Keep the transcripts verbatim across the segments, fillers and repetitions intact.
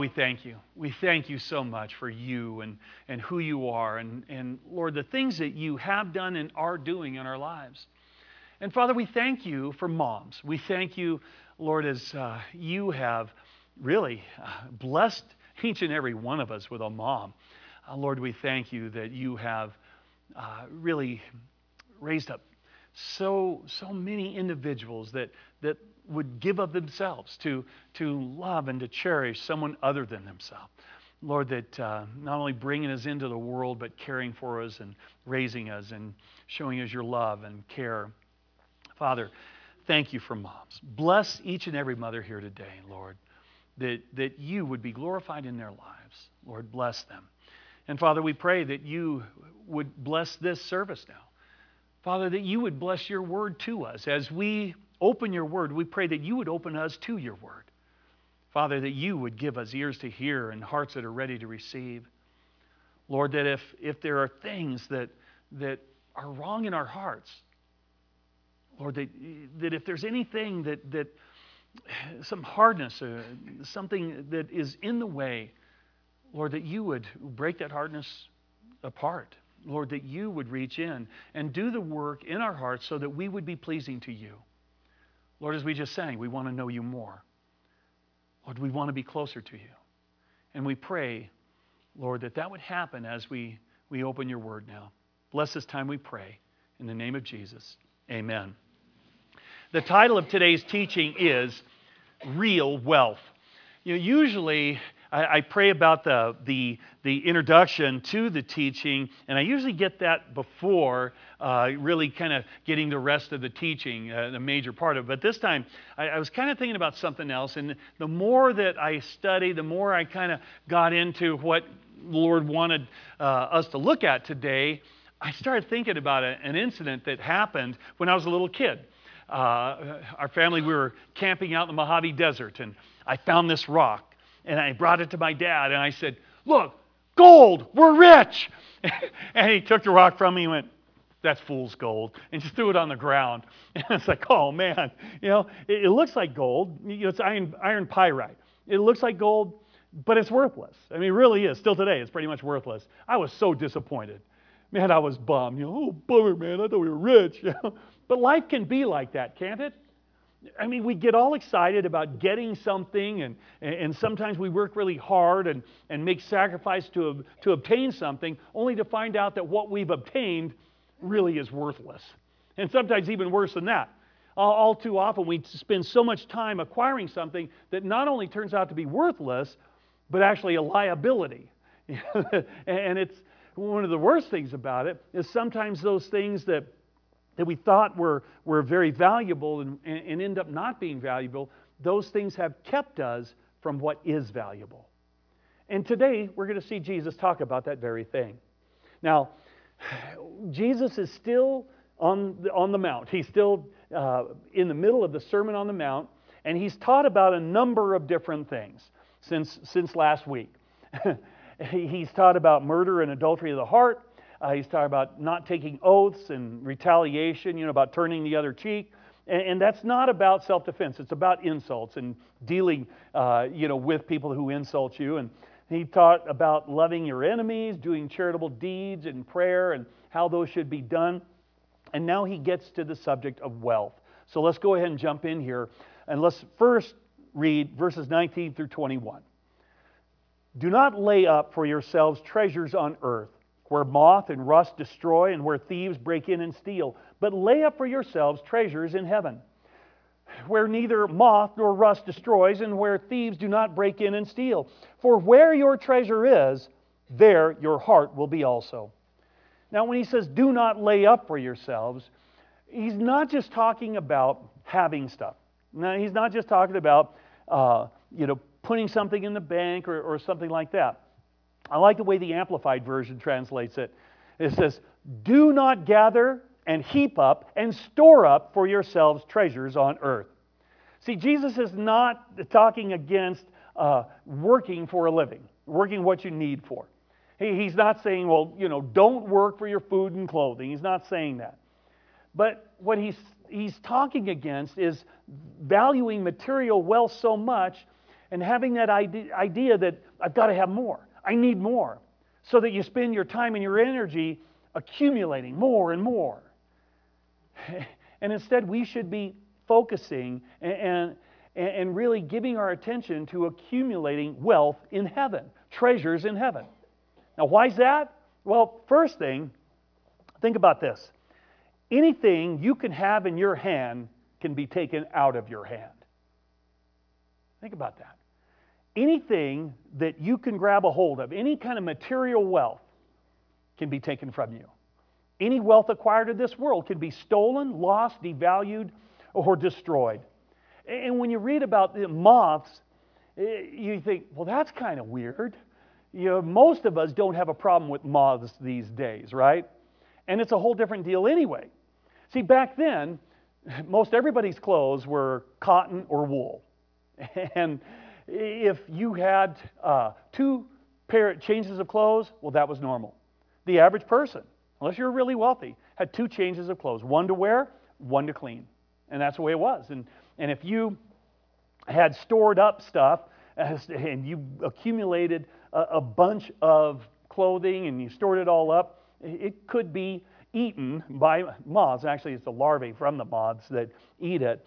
We thank you. We thank you so much for you and, and who you are. And, and Lord, the things that you have done and are doing in our lives. And Father, we thank you for moms. We thank you, Lord, as uh, you have really uh, blessed each and every one of us with a mom. Uh, Lord, we thank you that you have uh, really raised up so, so many individuals that, that would give of themselves to, to love and to cherish someone other than themselves. Lord, that uh, not only bringing us into the world, but caring for us and raising us and showing us your love and care. Father, thank you for moms. Bless each and every mother here today, Lord, that, that you would be glorified in their lives. Lord, bless them. And Father, we pray that you would bless this service now. Father, that you would bless your word to us. As we open your word, we pray that you would open us to your word. Father, that you would give us ears to hear and hearts that are ready to receive. Lord, that if, if there are things that, that are wrong in our hearts, Lord, that, that if there's anything that, that some hardness, uh, something that is in the way, Lord, that you would break that hardness apart. Lord, that you would reach in and do the work in our hearts so that we would be pleasing to you. Lord, as we just sang, we want to know you more. Lord, we want to be closer to you. And we pray, Lord, that that would happen as we, we open your word now. Bless this time, we pray. In the name of Jesus, amen. The title of today's teaching is Real Wealth. You know, usually I, I pray about the, the, the introduction to the teaching, and I usually get that before uh, really kind of getting the rest of the teaching, uh, the major part of it. But this time, I, I was kind of thinking about something else, and the more that I studied, the more I kind of got into what the Lord wanted uh, us to look at today. I started thinking about a, an incident that happened when I was a little kid. Uh, our family, we were camping out in the Mojave Desert, and I found this rock, and I brought it to my dad, and I said, "Look, gold, we're rich." And he took the rock from me and went, "That's fool's gold," and just threw it on the ground. And it's like, oh man, you know, it, it looks like gold. You know, it's iron, iron pyrite. It looks like gold, but it's worthless. I mean, it really is. Still today, it's pretty much worthless. I was so disappointed. Man, I was bummed. You know, oh, bummer, man, I thought we were rich. You know? But life can be like that, can't it? I mean, we get all excited about getting something, and, and sometimes we work really hard and, and make sacrifice to, to obtain something, only to find out that what we've obtained really is worthless. And sometimes even worse than that. All, all too often we spend so much time acquiring something that not only turns out to be worthless, but actually a liability. And it's one of the worst things about it is sometimes those things that that we thought were, were very valuable and, and end up not being valuable, those things have kept us from what is valuable. And today, we're going to see Jesus talk about that very thing. Now, Jesus is still on the, on the Mount. He's still uh, in the middle of the Sermon on the Mount, and he's taught about a number of different things since, since last week. He's taught about murder and adultery of the heart. Uh, he's talking about not taking oaths and retaliation, you know, about turning the other cheek. And, and that's not about self-defense. It's about insults and dealing, uh, you know, with people who insult you. And he taught about loving your enemies, doing charitable deeds and prayer and how those should be done. And now he gets to the subject of wealth. So let's go ahead and jump in here. And let's first read verses nineteen through twenty-one. Do not lay up for yourselves treasures on earth, where moth and rust destroy and where thieves break in and steal. But lay up for yourselves treasures in heaven, where neither moth nor rust destroys and where thieves do not break in and steal. For where your treasure is, there your heart will be also. Now when he says do not lay up for yourselves, he's not just talking about having stuff. Now, he's not just talking about uh, you know, putting something in the bank or, or something like that. I like the way the Amplified Version translates it. It says, do not gather and heap up and store up for yourselves treasures on earth. See, Jesus is not talking against uh, working for a living, working what you need for. He, he's not saying, well, you know, don't work for your food and clothing. He's not saying that. But what he's, he's talking against is valuing material wealth so much and having that idea, idea that I've got to have more, I need more, so that you spend your time and your energy accumulating more and more. And instead, we should be focusing and, and, and really giving our attention to accumulating wealth in heaven, treasures in heaven. Now, why is that? Well, first thing, think about this. Anything you can have in your hand can be taken out of your hand. Think about that. Anything that you can grab a hold of, any kind of material wealth, can be taken from you. Any wealth acquired in this world can be stolen, lost, devalued, or destroyed. And when you read about the moths, you think, well, that's kind of weird. You know, most of us don't have a problem with moths these days, right? And it's a whole different deal anyway. See, back then, most everybody's clothes were cotton or wool. And if you had uh, two pair changes of clothes, well, that was normal. The average person, unless you're really wealthy, had two changes of clothes, one to wear, one to clean. And that's the way it was. And, and if you had stored up stuff and you accumulated a, a bunch of clothing and you stored it all up, it could be eaten by moths. Actually, it's the larvae from the moths that eat it.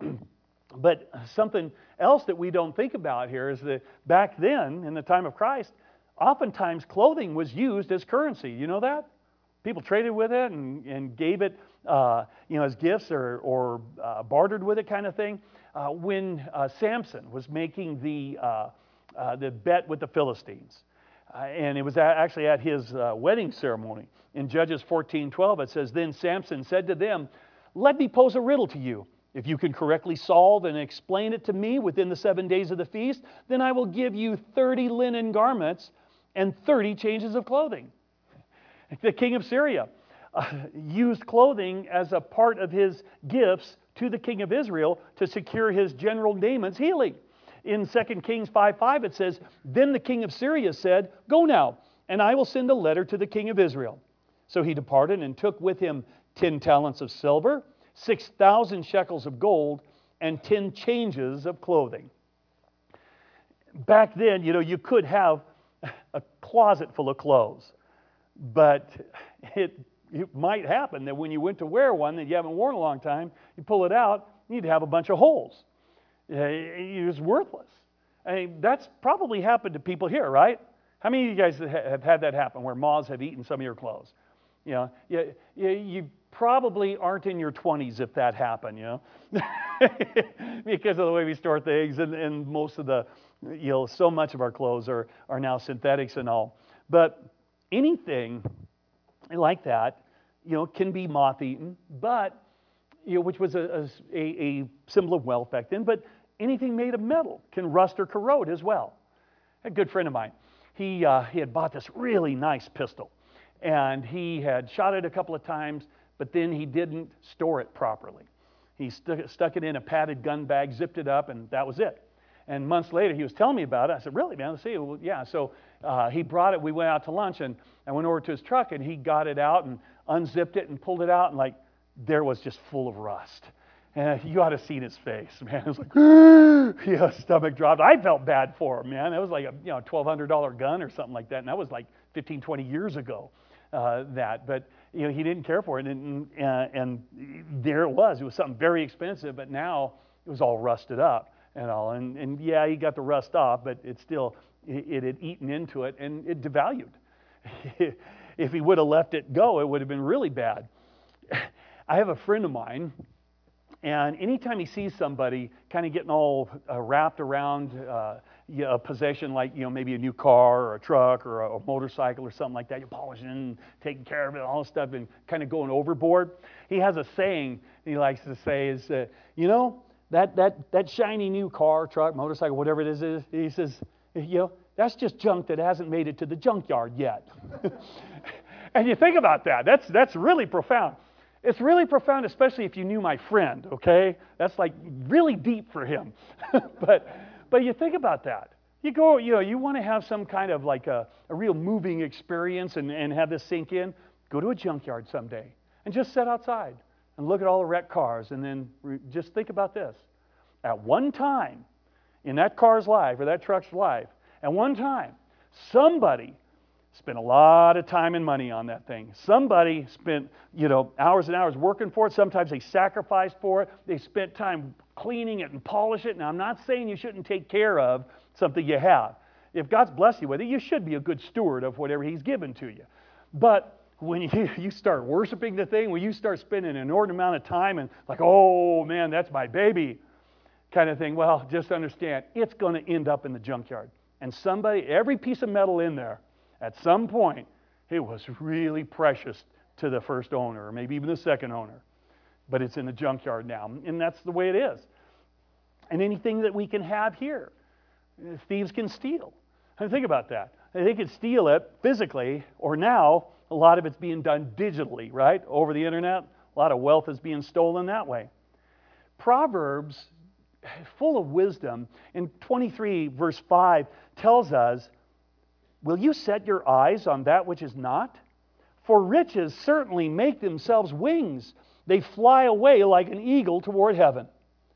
But something else that we don't think about here is that back then, in the time of Christ, oftentimes clothing was used as currency. You know that? People traded with it and, and gave it uh, you know, as gifts or, or uh, bartered with it kind of thing. Uh, when uh, Samson was making the, uh, uh, the bet with the Philistines, uh, and it was actually at his uh, wedding ceremony. In Judges fourteen twelve, it says, "Then Samson said to them, 'Let me pose a riddle to you. If you can correctly solve and explain it to me within the seven days of the feast, then I will give you thirty linen garments and thirty changes of clothing.'" The king of Syria uh, used clothing as a part of his gifts to the king of Israel to secure his general Naaman's healing. In Second Kings five five, it says, "Then the king of Syria said, 'Go now, and I will send a letter to the king of Israel.' So he departed and took with him ten talents of silver, six thousand shekels of gold, and ten changes of clothing." Back then, you know, you could have a closet full of clothes, but it, it might happen that when you went to wear one that you haven't worn in a long time, you pull it out, you'd have a bunch of holes. Uh, it was worthless. I mean, that's probably happened to people here, right? How many of you guys have had that happen where moths have eaten some of your clothes? You know, you, you, you probably aren't in your twenties if that happened, you know, because of the way we store things, and, and most of the, you know, so much of our clothes are, are now synthetics and all. But anything like that, you know, can be moth-eaten, but, you know, which was a, a, a symbol of wealth back then, but anything made of metal can rust or corrode as well. A good friend of mine, he, uh, he had bought this really nice pistol, and he had shot it a couple of times, but then he didn't store it properly. He stu- stuck it in a padded gun bag, zipped it up, and that was it. And months later, he was telling me about it. I said, "Really, man? Let's see." Well, yeah. So uh, he brought it. We went out to lunch, and I went over to his truck, and he got it out and unzipped it and pulled it out, and like there was just full of rust. And you ought to have seen his face, man. It was like, you know, stomach dropped. I felt bad for him, man. It was like a you know twelve hundred dollars gun or something like that, and that was like fifteen, twenty years ago. Uh, that, but you know, he didn't care for it, and, uh, and there it was. It was something very expensive, but now it was all rusted up and all. And, and yeah, he got the rust off, but it still, it, it had eaten into it, and it devalued. If he would have let it go, it would have been really bad. I have a friend of mine, and anytime he sees somebody kind of getting all uh, wrapped around uh, you know, a possession like, you know, maybe a new car or a truck or a, a motorcycle or something like that, you're polishing and taking care of it, all this stuff, and kind of going overboard. He has a saying he likes to say is, uh, you know, that, that, that shiny new car, truck, motorcycle, whatever it is, he says, you know, that's just junk that hasn't made it to the junkyard yet. And you think about that. That's, that's really profound. It's really profound, especially if you knew my friend, okay? That's like really deep for him. but but you think about that. You go, you know, you want to have some kind of like a, a real moving experience and, and have this sink in, go to a junkyard someday and just sit outside and look at all the wrecked cars, and then re- just think about this. At one time, in that car's life or that truck's life, at one time, somebody spent a lot of time and money on that thing. Somebody spent, you know, hours and hours working for it. Sometimes they sacrificed for it. They spent time cleaning it and polish it. Now, I'm not saying you shouldn't take care of something you have. If God's blessed you with it, you should be a good steward of whatever He's given to you. But when you, you start worshiping the thing, when you start spending an inordinate amount of time and like, oh man, that's my baby kind of thing, well, just understand, it's going to end up in the junkyard. And somebody, every piece of metal in there, at some point, it was really precious to the first owner, or maybe even the second owner. But it's in the junkyard now, and that's the way it is. And anything that we can have here, thieves can steal. And think about that. They could steal it physically, or now, a lot of it's being done digitally, right? Over the internet, a lot of wealth is being stolen that way. Proverbs, full of wisdom, in twenty-three verse five tells us, will you set your eyes on that which is not? For riches certainly make themselves wings. They fly away like an eagle toward heaven.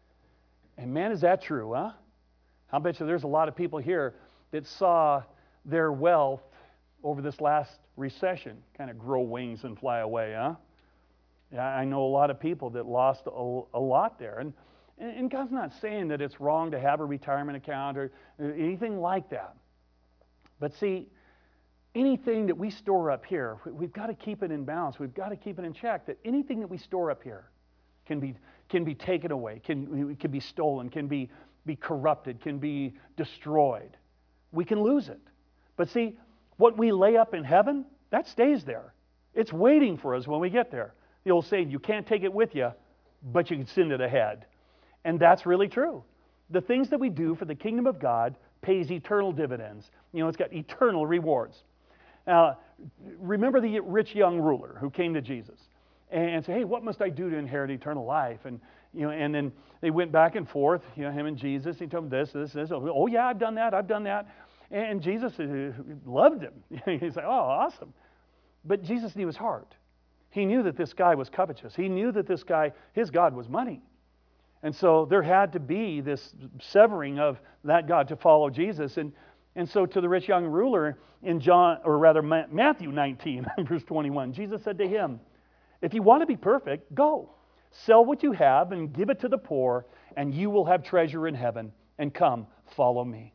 And man, is that true, huh? I bet you there's a lot of people here that saw their wealth over this last recession kind of grow wings and fly away, huh? Yeah, I know a lot of people that lost a, a lot there. And, and God's not saying that it's wrong to have a retirement account or anything like that. But see, anything that we store up here, we've got to keep it in balance. We've got to keep it in check, that anything that we store up here can be, can be taken away, can, can be stolen, can be, be corrupted, can be destroyed. We can lose it. But see, what we lay up in heaven, that stays there. It's waiting for us when we get there. The old saying, you can't take it with you, but you can send it ahead. And that's really true. The things that we do for the kingdom of God pays eternal dividends. You know, it's got eternal rewards. Now, remember the rich young ruler who came to Jesus and said, hey, what must I do to inherit eternal life? And, you know, and then they went back and forth, you know, him and Jesus. He told him this, this, this. Oh, yeah, I've done that, I've done that. And Jesus loved him. He's like, oh, awesome. But Jesus knew his heart. He knew that this guy was covetous. He knew that this guy, his God was money. And so there had to be this severing of that God to follow Jesus. And, and so to the rich young ruler in John, or rather Matthew nineteen, verse twenty-one, Jesus said to him, if you want to be perfect, go. Sell what you have and give it to the poor, and you will have treasure in heaven. And come, follow me.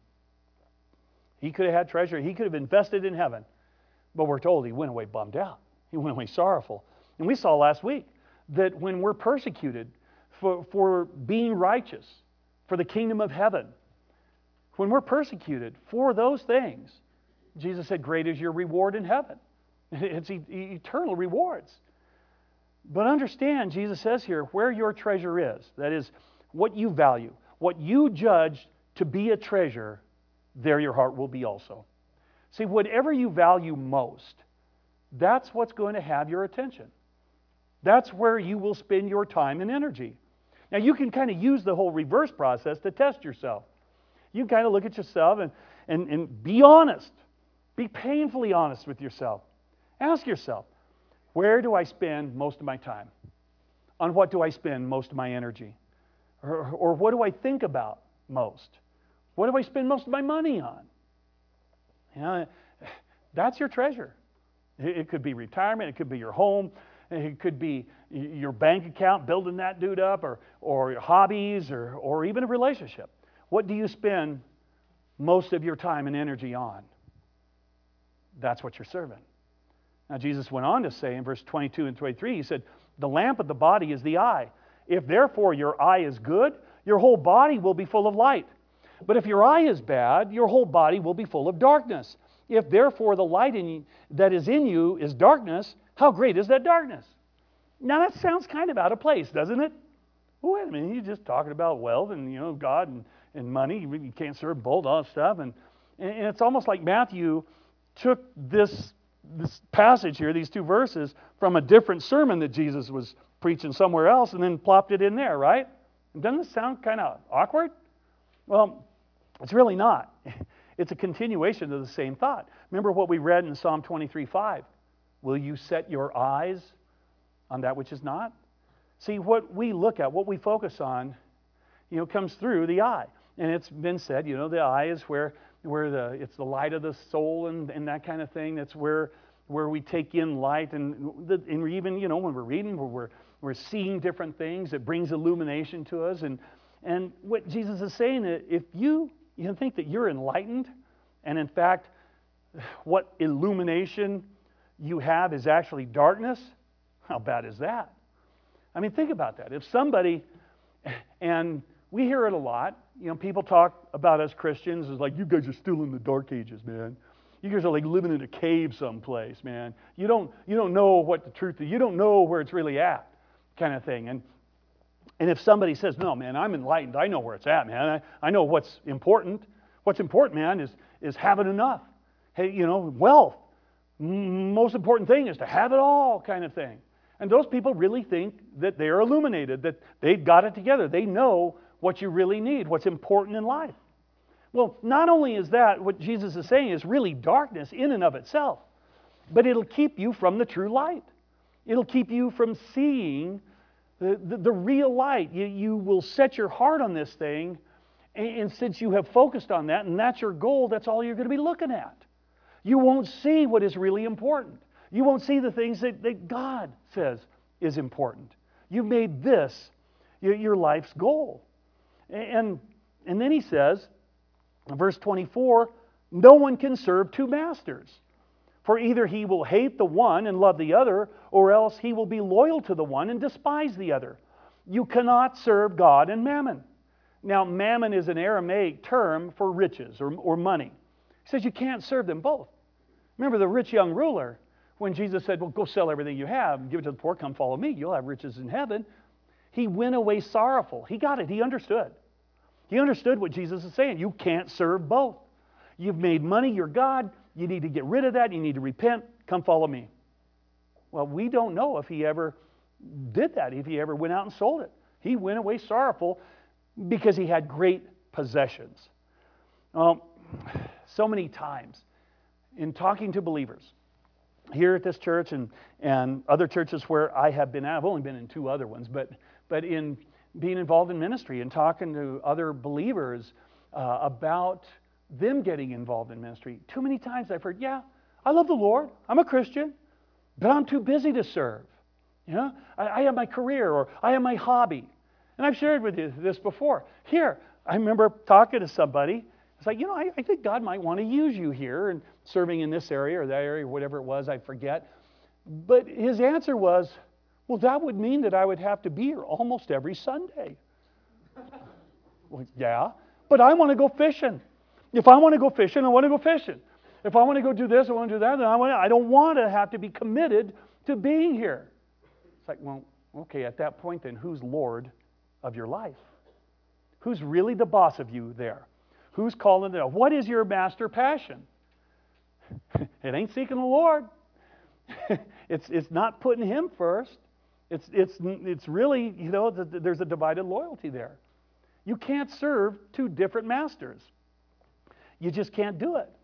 He could have had treasure. He could have invested in heaven. But we're told he went away bummed out. He went away sorrowful. And we saw last week that when we're persecuted for, for being righteous, for the kingdom of heaven, when we're persecuted for those things, Jesus said, great is your reward in heaven. It's e- eternal rewards. But understand, Jesus says here, where your treasure is, that is, what you value, what you judge to be a treasure, there your heart will be also. See, whatever you value most, that's what's going to have your attention. That's where you will spend your time and energy. Now, you can kind of use the whole reverse process to test yourself. You kind of look at yourself and, and, and be honest. Be painfully honest with yourself. Ask yourself, where do I spend most of my time? On what do I spend most of my energy? Or, or what do I think about most? What do I spend most of my money on? You know, that's your treasure. It could be retirement, it could be your home, it could be your bank account, building that dude up, or, or your hobbies, or, or even a relationship. What do you spend most of your time and energy on? That's what you're serving. Now, Jesus went on to say in verse twenty-two and twenty-three, he said, the lamp of the body is the eye. If therefore your eye is good, your whole body will be full of light. But if your eye is bad, your whole body will be full of darkness. If therefore the light in you, that is in you is darkness, how great is that darkness? Now that sounds kind of out of place, doesn't it? Well, wait a minute, you're just talking about wealth and, you know, God and, and money. You can't serve both, all that stuff. And, and it's almost like Matthew took this, this passage here, these two verses, from a different sermon that Jesus was preaching somewhere else and then plopped it in there, right? Doesn't this sound kind of awkward? Well, it's really not. It's a continuation of the same thought. Remember what we read in Psalm twenty-three five. Will you set your eyes on that which is not? See, what we look at, what we focus on, you know, comes through the eye. And it's been said, you know, the eye is where, where the, it's the light of the soul and, and that kind of thing. That's where, where we take in light. And, the, and even, you know, when we're reading, we're, we're seeing different things. It brings illumination to us. And, and what Jesus is saying, if you, you think that you're enlightened, and in fact, what illumination you have is actually darkness, how bad is that? I mean, think about that. If somebody, and we hear it a lot, you know, people talk about us Christians as like, you guys are still in the dark ages, man. You guys are like living in a cave someplace, man. You don't, you don't know what the truth is. You don't know where it's really at, kind of thing. And and if somebody says, no, man, I'm enlightened. I know where it's at, man. I, I know what's important. What's important, man, is, is having enough. Hey, you know, wealth. Most important thing is to have it all, kind of thing. And those people really think that they're illuminated, that they've got it together. They know what you really need, what's important in life. Well, not only is that what Jesus is saying is really darkness in and of itself, but it'll keep you from the true light. It'll keep you from seeing the, the, the real light. You, you will set your heart on this thing, and, and since you have focused on that, and that's your goal, that's all you're going to be looking at. You won't see what is really important. You won't see the things that, that God says is important. You've made this your, your life's goal. And, and then he says, in verse twenty-four, no one can serve two masters. For either he will hate the one and love the other, or else he will be loyal to the one and despise the other. You cannot serve God and mammon. Now, mammon is an Aramaic term for riches or, or money. He says you can't serve them both. Remember the rich young ruler, when Jesus said, well, go sell everything you have and give it to the poor, come follow me, you'll have riches in heaven. He went away sorrowful. He got it. He understood. He understood what Jesus is saying. You can't serve both. You've made money your God. You need to get rid of that. You need to repent. Come follow me. Well, we don't know if he ever did that, if he ever went out and sold it. He went away sorrowful because he had great possessions. Well, so many times in talking to believers, here at this church and, and other churches where I have been at, I've only been in two other ones, but, but in being involved in ministry and talking to other believers uh, about them getting involved in ministry, too many times I've heard, yeah, I love the Lord, I'm a Christian, but I'm too busy to serve. You know, I, I have my career or I have my hobby. And I've shared with you this before. Here, I remember talking to somebody. It's like, you know, I, I think God might want to use you here and serving in this area or that area, whatever it was, I forget. But his answer was, well, that would mean that I would have to be here almost every Sunday. Well, yeah, but I want to go fishing. If I want to go fishing, I want to go fishing. If I want to go do this, I want to do that, then I, want to, I don't want to have to be committed to being here. It's like, well, okay, at that point then, who's Lord of your life? Who's really the boss of you there? Who's calling it out? What is your master passion? It ain't seeking the Lord. it's it's not putting Him first. It's it's it's really, you know, there's a divided loyalty there. You can't serve two different masters. You just can't do it.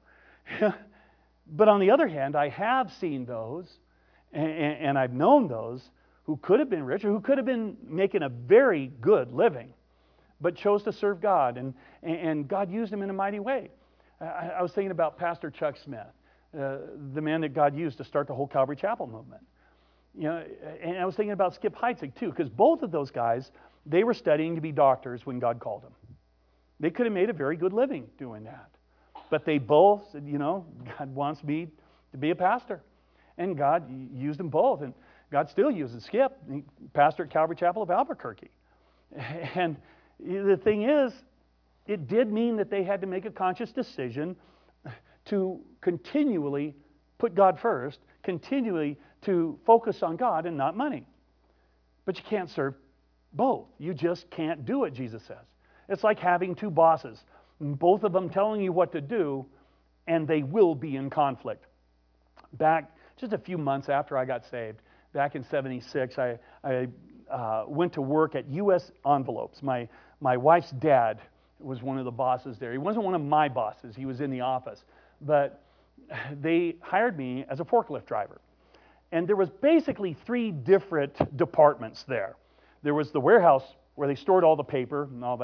But on the other hand, I have seen those, and, and I've known those who could have been rich or who could have been making a very good living, but chose to serve God, and, and God used him in a mighty way. I, I was thinking about Pastor Chuck Smith, uh, the man that God used to start the whole Calvary Chapel movement. You know, and I was thinking about Skip Heitzig too, because both of those guys, they were studying to be doctors when God called them. They could have made a very good living doing that. But they both said, you know, God wants me to be a pastor. And God used them both. And God still uses Skip, pastor at Calvary Chapel of Albuquerque. And the thing is, it did mean that they had to make a conscious decision to continually put God first, continually to focus on God and not money. But you can't serve both. You just can't do it, Jesus says. It's like having two bosses, both of them telling you what to do, and they will be in conflict. Back just a few months after I got saved, back in seventy-six, I, I uh, went to work at U S Envelopes. My, my wife's dad was one of the bosses there. He wasn't one of my bosses. He was in the office. But they hired me as a forklift driver. And there was basically three different departments there. There was the warehouse where they stored all the paper and all that.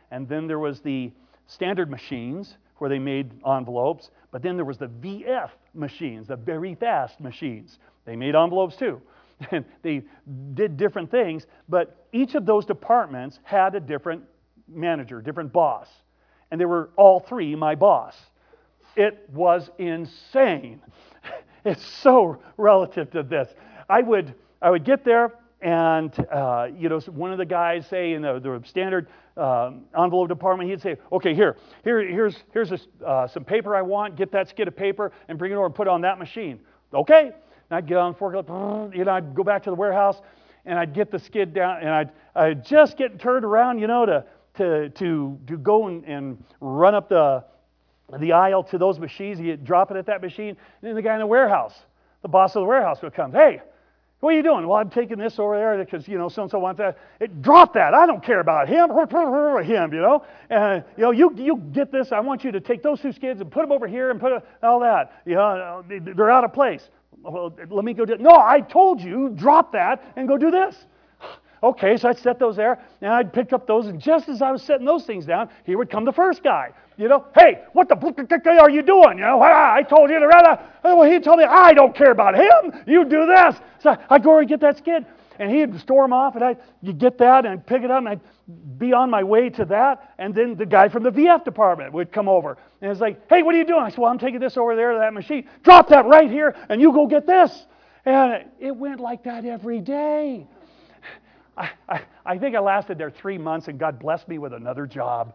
And then there was the standard machines where they made envelopes. But then there was the V F machines, the very fast machines. They made envelopes too. And they did different things. But each of those departments had a different manager, different boss. And they were all three my boss. It was insane. It's so relative to this. I would I would get there, and uh, you know, one of the guys, say in the, the standard uh, envelope department, he'd say, "Okay, here, here, here's here's a, uh, some paper I want. Get that skid of paper and bring it over and put it on that machine." Okay, and I'd get on the forklift, you know, I'd go back to the warehouse, and I'd get the skid down, and I'd I'd just get turned around, you know, to to to to go and, and run up the the aisle to those machines. You drop it at that machine, and then the guy in the warehouse, the boss of the warehouse, would come. "Hey, what are you doing?" "Well, I'm taking this over there because, you know, so-and-so wants that." It, "Drop that. I don't care about him." Him, you know. And, you know, you, you get this. I want you to take those two skids and put them over here and put a, all that. You know, they're out of place. "Well, let me go do it." "No, I told you, drop that and go do this." Okay, so I'd set those there, and I'd pick up those, and just as I was setting those things down, here would come the first guy. You know, "Hey, what the are you doing? You know, I told you to rather." Well, he'd tell me, "I don't care about him. You do this." So I'd go over and get that skid, and he'd storm off, and I'd you get that, and I'd pick it up, and I'd be on my way to that, and then the guy from the V F department would come over, and it's like, "Hey, what are you doing?" I said, "Well, I'm taking this over there to that machine." "Drop that right here, and you go get this." And it went like that every day. I, I, I think I lasted there three months, and God blessed me with another job.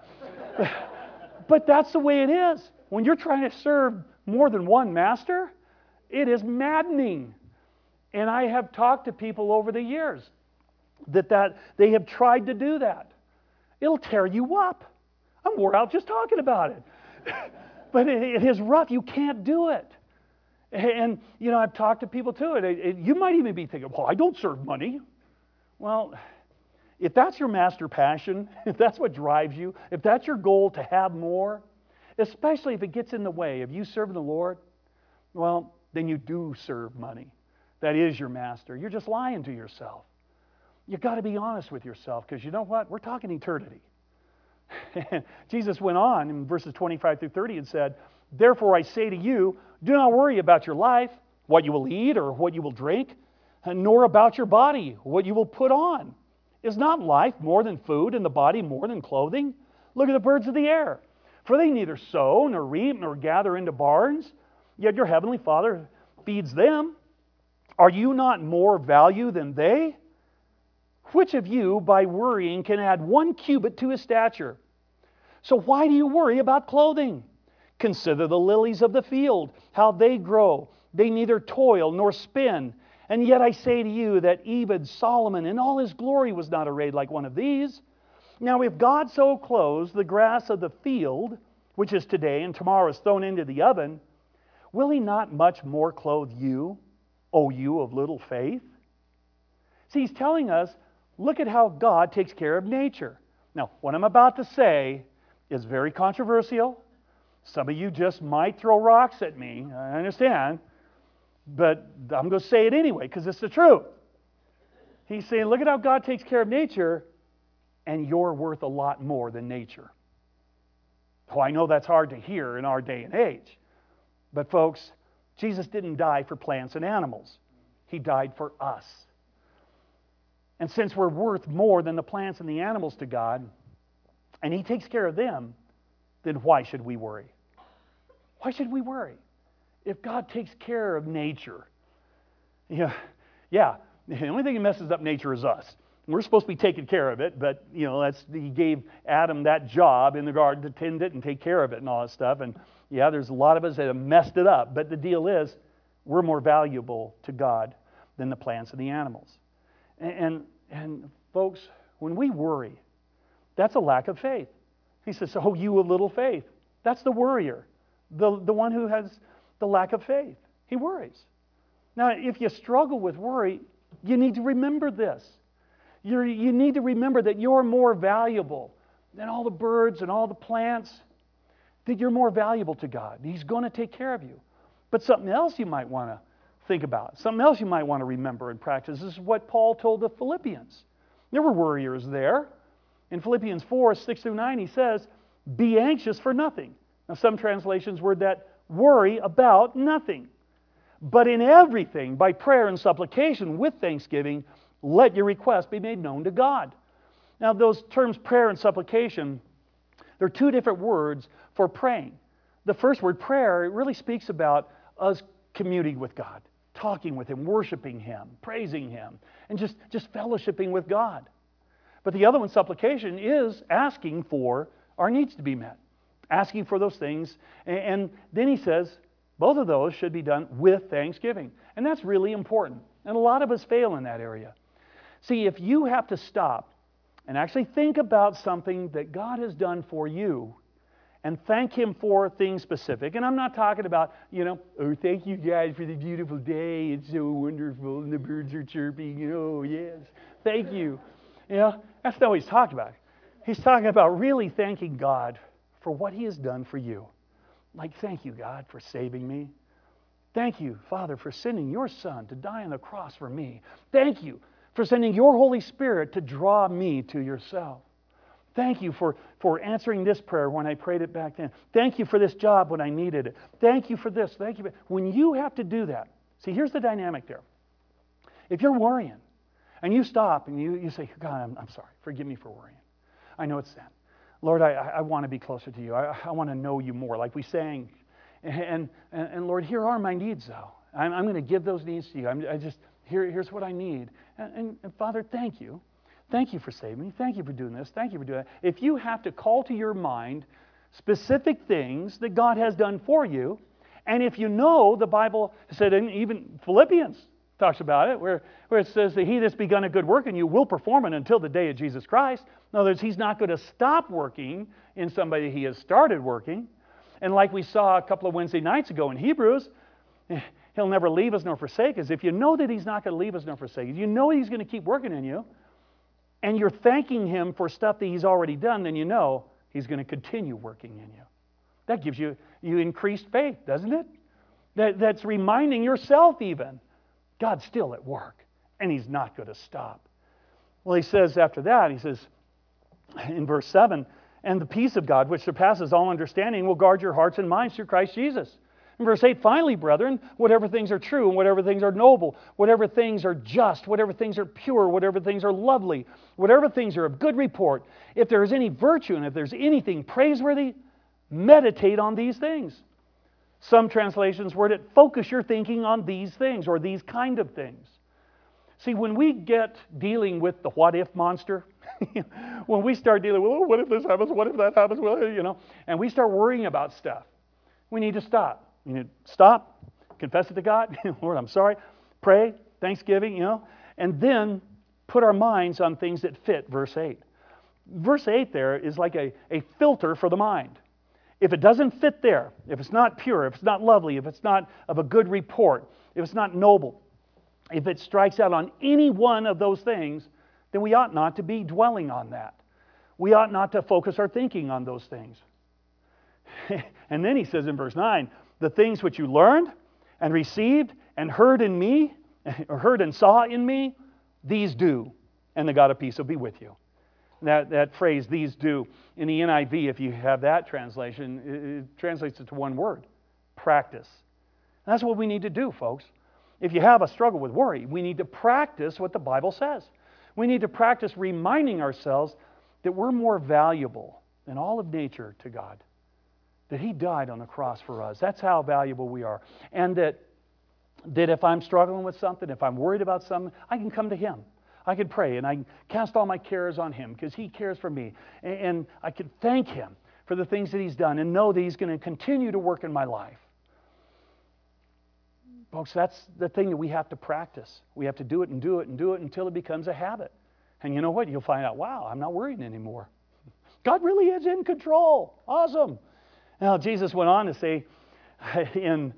But that's the way it is. When you're trying to serve more than one master, it is maddening. And I have talked to people over the years that, that they have tried to do that. It'll tear you up. I'm wore out just talking about it. But it, it is rough. You can't do it. And, you know, I've talked to people too. And it, it, you might even be thinking, "Well, I don't serve money." Well, if that's your master passion, if that's what drives you, if that's your goal to have more, especially if it gets in the way of you serving the Lord, well, then you do serve money. That is your master. You're just lying to yourself. You've got to be honest with yourself, because you know what? We're talking eternity. Jesus went on in verses twenty-five through thirty and said, "Therefore I say to you, do not worry about your life, what you will eat or what you will drink, nor about your body, what you will put on. Is not life more than food, and the body more than clothing? Look at the birds of the air, for they neither sow, nor reap, nor gather into barns, yet your heavenly Father feeds them. Are you not more value than they? Which of you, by worrying, can add one cubit to his stature? So why do you worry about clothing? Consider the lilies of the field, how they grow. They neither toil nor spin. And yet I say to you that even Solomon in all his glory was not arrayed like one of these. Now if God so clothes the grass of the field, which is today and tomorrow is thrown into the oven, will he not much more clothe you, O you of little faith?" See, he's telling us, look at how God takes care of nature. Now, what I'm about to say is very controversial. Some of you just might throw rocks at me, I understand. But I'm going to say it anyway because it's the truth. He's saying, look at how God takes care of nature, and you're worth a lot more than nature. Oh, I know that's hard to hear in our day and age. But folks, Jesus didn't die for plants and animals. He died for us. And since we're worth more than the plants and the animals to God, and He takes care of them, then why should we worry? Why should we worry? If God takes care of nature, yeah, yeah, the only thing that messes up nature is us. We're supposed to be taking care of it, but you know, that's He gave Adam that job in the garden to tend it and take care of it and all that stuff. And yeah, there's a lot of us that have messed it up. But the deal is, we're more valuable to God than the plants and the animals. And and, and folks, when we worry, that's a lack of faith. He says, "Oh, you of little faith." That's the worrier, the the one who has the lack of faith. He worries. Now, if you struggle with worry, you need to remember this. You're, you need to remember that you're more valuable than all the birds and all the plants, that you're more valuable to God. He's going to take care of you. But something else you might want to think about, something else you might want to remember and practice, this is what Paul told the Philippians. There were worriers there. In Philippians four, six through nine, he says, be anxious for nothing. Now some translations word that worry about nothing. But in everything, by prayer and supplication with thanksgiving, let your requests be made known to God. Now those terms prayer and supplication, they're two different words for praying. The first word, prayer, it really speaks about us communing with God, talking with Him, worshiping Him, praising Him, and just, just fellowshipping with God. But the other one, supplication, is asking for our needs to be met, asking for those things. And, and then he says, both of those should be done with thanksgiving. And that's really important. And a lot of us fail in that area. See, if you have to stop and actually think about something that God has done for you and thank Him for things specific, and I'm not talking about, you know, oh, thank you guys for the beautiful day. It's so wonderful and the birds are chirping. Oh, yes, thank you. You know, that's not what he's talking about. He's talking about really thanking God for what He has done for you. Like, thank you, God, for saving me. Thank you, Father, for sending your Son to die on the cross for me. Thank you for sending your Holy Spirit to draw me to yourself. Thank you for, for answering this prayer when I prayed it back then. Thank you for this job when I needed it. Thank you for this. Thank you. When you have to do that, see, here's the dynamic there. If you're worrying and you stop and you, you say, God, I'm, I'm sorry. Forgive me for worrying. I know it's sin. Lord, I, I want to be closer to you. I, I want to know you more, like we sang. And, and, and Lord, here are my needs, though. I'm, I'm going to give those needs to you. I'm, I just, here, here's what I need. And, and, and Father, thank you. Thank you for saving me. Thank you for doing this. Thank you for doing that. If you have to call to your mind specific things that God has done for you, and if you know, the Bible said, and even Philippians talks about it, where, where it says that He that's begun a good work in you will perform it until the day of Jesus Christ. In other words, He's not going to stop working in somebody He has started working. And like we saw a couple of Wednesday nights ago in Hebrews, He'll never leave us nor forsake us. If you know that He's not going to leave us nor forsake us, you know He's going to keep working in you, and you're thanking Him for stuff that He's already done, then you know He's going to continue working in you. That gives you, you increased faith, doesn't it? That, that's reminding yourself even, God's still at work, and He's not going to stop. Well, he says after that, he says in verse seven, and the peace of God, which surpasses all understanding, will guard your hearts and minds through Christ Jesus. In verse eight, finally, brethren, whatever things are true, and whatever things are noble, whatever things are just, whatever things are pure, whatever things are lovely, whatever things are of good report, if there is any virtue and if there's anything praiseworthy, meditate on these things. Some translations word it, focus your thinking on these things or these kind of things. See, when we get dealing with the what-if monster, when we start dealing with, oh, what if this happens, what if that happens, well, you know, and we start worrying about stuff, we need to stop. We need to stop, confess it to God, Lord, I'm sorry, pray, thanksgiving, you know, and then put our minds on things that fit verse eight. Verse eight there is like a, a filter for the mind. If it doesn't fit there, if it's not pure, if it's not lovely, if it's not of a good report, if it's not noble, if it strikes out on any one of those things, then we ought not to be dwelling on that. We ought not to focus our thinking on those things. And then he says in verse nine, the things which you learned and received and heard in me, or heard and saw in me, these do, and the God of peace will be with you. That, that phrase, these do, in the N I V, if you have that translation, it, it translates it to one word, practice. And that's what we need to do, folks. If you have a struggle with worry, we need to practice what the Bible says. We need to practice reminding ourselves that we're more valuable than all of nature to God, that He died on the cross for us. That's how valuable we are. And that, that if I'm struggling with something, if I'm worried about something, I can come to Him. I can pray and I can cast all my cares on Him because He cares for me. And, and I can thank Him for the things that He's done and know that He's going to continue to work in my life. Folks, that's the thing that we have to practice. We have to do it and do it and do it until it becomes a habit. And you know what? You'll find out, wow, I'm not worrying anymore. God really is in control. Awesome. Now, Jesus went on to say in,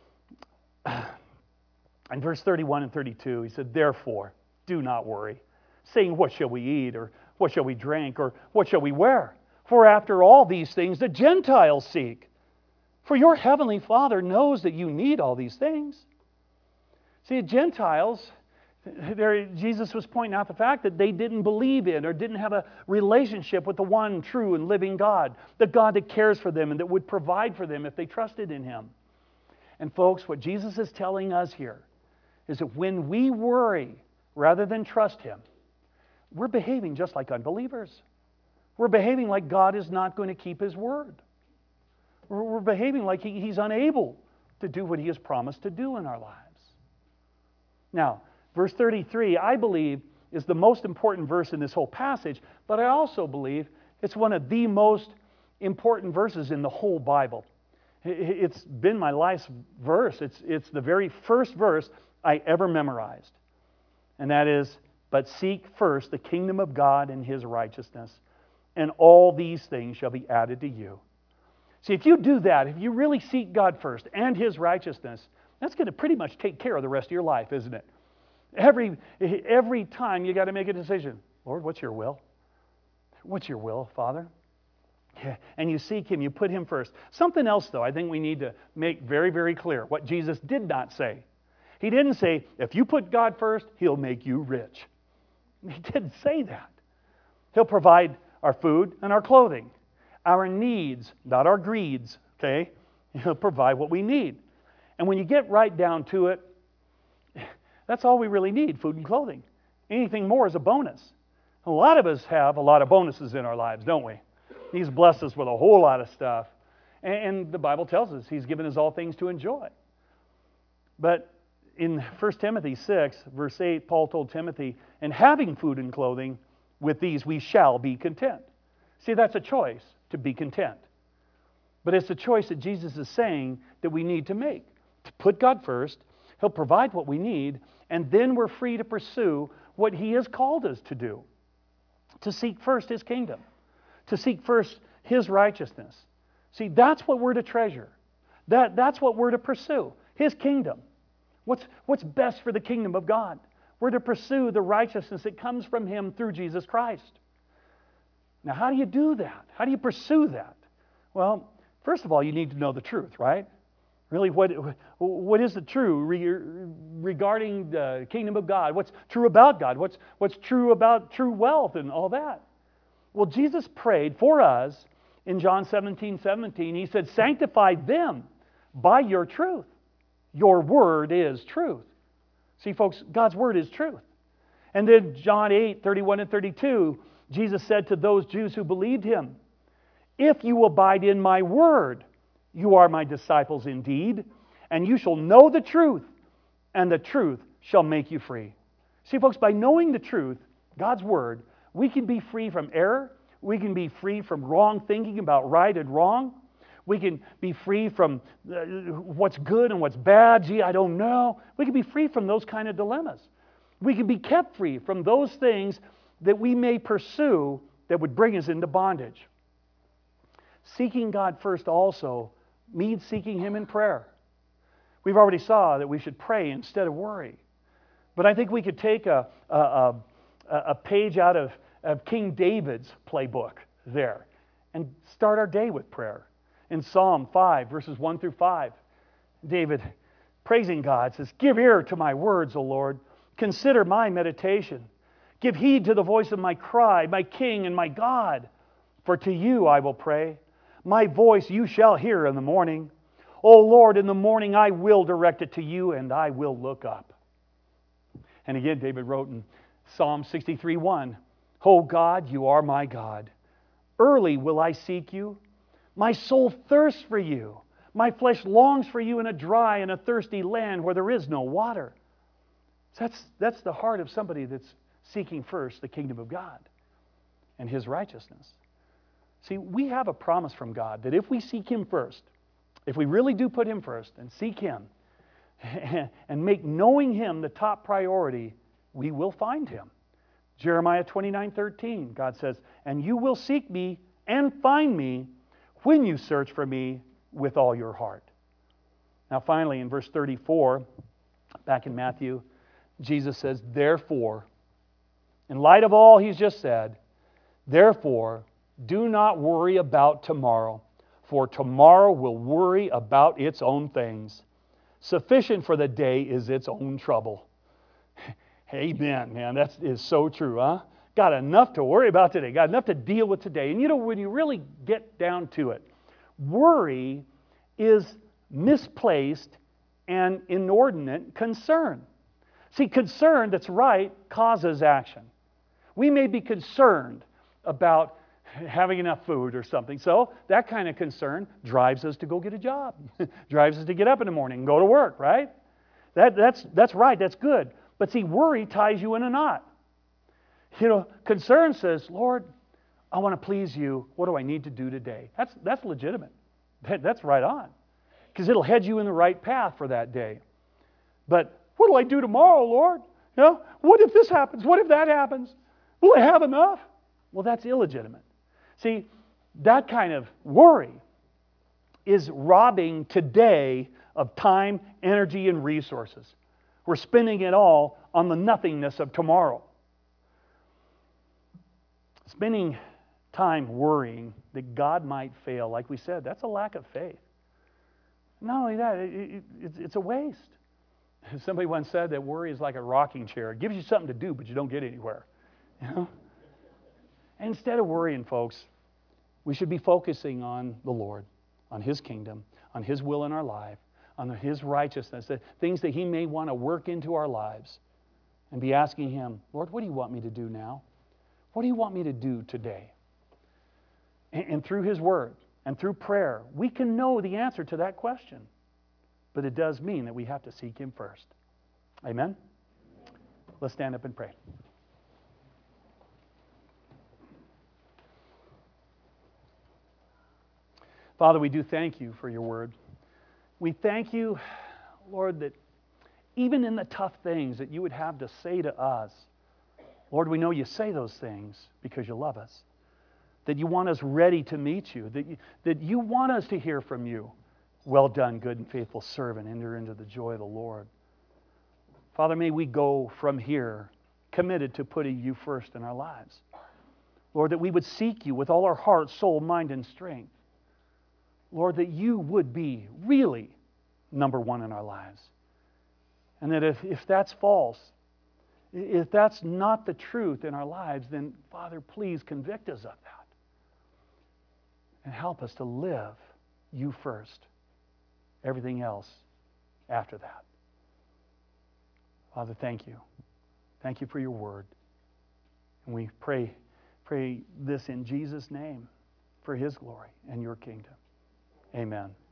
in verse thirty-one and thirty-two, He said, therefore, do not worry, saying, what shall we eat, or what shall we drink, or what shall we wear? For after all these things the Gentiles seek. For your heavenly Father knows that you need all these things. See, Gentiles, There, Jesus was pointing out the fact that they didn't believe in or didn't have a relationship with the one true and living God, the God that cares for them and that would provide for them if they trusted in Him. And folks, what Jesus is telling us here is that when we worry rather than trust Him, we're behaving just like unbelievers. We're behaving like God is not going to keep His word. We're, we're behaving like he, He's unable to do what He has promised to do in our lives. Now, verse thirty-three, I believe, is the most important verse in this whole passage, but I also believe it's one of the most important verses in the whole Bible. It's been my life's verse. It's, it's the very first verse I ever memorized. And that is, but seek first the kingdom of God and His righteousness, and all these things shall be added to you. See, if you do that, if you really seek God first and His righteousness, that's going to pretty much take care of the rest of your life, isn't it? Every, every time you got to make a decision. Lord, what's your will? What's your will, Father? Yeah. And you seek Him, you put Him first. Something else, though, I think we need to make very, very clear what Jesus did not say. He didn't say, if you put God first, He'll make you rich. He didn't say that. He'll provide our food and our clothing, our needs, not our greeds, okay? He'll provide what we need. And when you get right down to it, that's all we really need, food and clothing. Anything more is a bonus. A lot of us have a lot of bonuses in our lives, don't we? He's blessed us with a whole lot of stuff. And the Bible tells us He's given us all things to enjoy. But in First Timothy six, verse eight, Paul told Timothy, and having food and clothing, with these we shall be content. See, that's a choice, to be content. But it's a choice that Jesus is saying that we need to make. To put God first, He'll provide what we need, and then we're free to pursue what He has called us to do. To seek first His kingdom. To seek first His righteousness. See, that's what we're to treasure. That, that's what we're to pursue. His kingdom. What's, what's best for the kingdom of God? We're to pursue the righteousness that comes from Him through Jesus Christ. Now, how do you do that? How do you pursue that? Well, first of all, you need to know the truth, right? Really, what, what is the true regarding the kingdom of God? What's true about God? What's, what's true about true wealth and all that? Well, Jesus prayed for us in John seventeen seventeen. He said, sanctify them by your truth. Your word is truth. See, folks, God's word is truth. And then John eight thirty-one and thirty-two, Jesus said to those Jews who believed Him, if you abide in my word, you are my disciples indeed, and you shall know the truth, and the truth shall make you free. See, folks, by knowing the truth, God's word, we can be free from error. We can be free from wrong thinking about right and wrong. We can be free from uh, what's good and what's bad. Gee, I don't know. We can be free from those kind of dilemmas. We can be kept free from those things that we may pursue that would bring us into bondage. Seeking God first also means seeking Him in prayer. We've already saw that we should pray instead of worry. But I think we could take a, a, a, a page out of, of King David's playbook there and start our day with prayer. In Psalm five, verses one through five, David, praising God, says, give ear to my words, O Lord. Consider my meditation. Give heed to the voice of my cry, my King and my God. For to you I will pray. My voice you shall hear in the morning. O Lord, in the morning I will direct it to you, and I will look up. And again, David wrote in Psalm sixty-three one, O God, you are my God. Early will I seek you. My soul thirsts for you. My flesh longs for you in a dry and a thirsty land where there is no water. So that's, that's the heart of somebody that's seeking first the kingdom of God and His righteousness. See, we have a promise from God that if we seek Him first, if we really do put Him first and seek Him and make knowing Him the top priority, we will find Him. Jeremiah twenty-nine thirteen, God says, and you will seek me and find me when you search for me with all your heart. Now finally, in verse thirty-four, back in Matthew, Jesus says, therefore, in light of all He's just said, therefore, do not worry about tomorrow, for tomorrow will worry about its own things. Sufficient for the day is its own trouble. Amen, man. That is so true, huh? Got enough to worry about today. Got enough to deal with today. And you know, when you really get down to it, worry is misplaced and inordinate concern. See, concern that's right causes action. We may be concerned about having enough food or something. So that kind of concern drives us to go get a job, drives us to get up in the morning and go to work, right? That, that's, that's right, that's good. But see, worry ties you in a knot. You know, concern says, Lord, I want to please you. What do I need to do today? That's, that's legitimate. That, that's right on. Because it'll head you in the right path for that day. But what do I do tomorrow, Lord? You know, what if this happens? What if that happens? Will I have enough? Well, that's illegitimate. See, that kind of worry is robbing today of time, energy, and resources. We're spending it all on the nothingness of tomorrow. Spending time worrying that God might fail, like we said, that's a lack of faith. Not only that, it, it, it's, it's a waste. Somebody once said that worry is like a rocking chair. It gives you something to do, but you don't get anywhere. You know? And instead of worrying, folks, we should be focusing on the Lord, on His kingdom, on His will in our life, on His righteousness, the things that He may want to work into our lives, and be asking Him, Lord, what do you want me to do now? What do you want me to do today? And, and through His Word and through prayer, we can know the answer to that question. But it does mean that we have to seek Him first. Amen? Let's stand up and pray. Father, we do thank You for Your Word. We thank You, Lord, that even in the tough things that You would have to say to us, Lord, we know You say those things because You love us, that You want us ready to meet You, that You, that you want us to hear from You. Well done, good and faithful servant, enter into the joy of the Lord. Father, may we go from here committed to putting You first in our lives. Lord, that we would seek You with all our heart, soul, mind, and strength. Lord, that You would be really number one in our lives. And that if, if that's false, if that's not the truth in our lives, then, Father, please convict us of that. And help us to live You first. Everything else after that. Father, thank You. Thank You for Your Word. And we pray, pray this in Jesus' name for His glory and Your kingdom. Amen.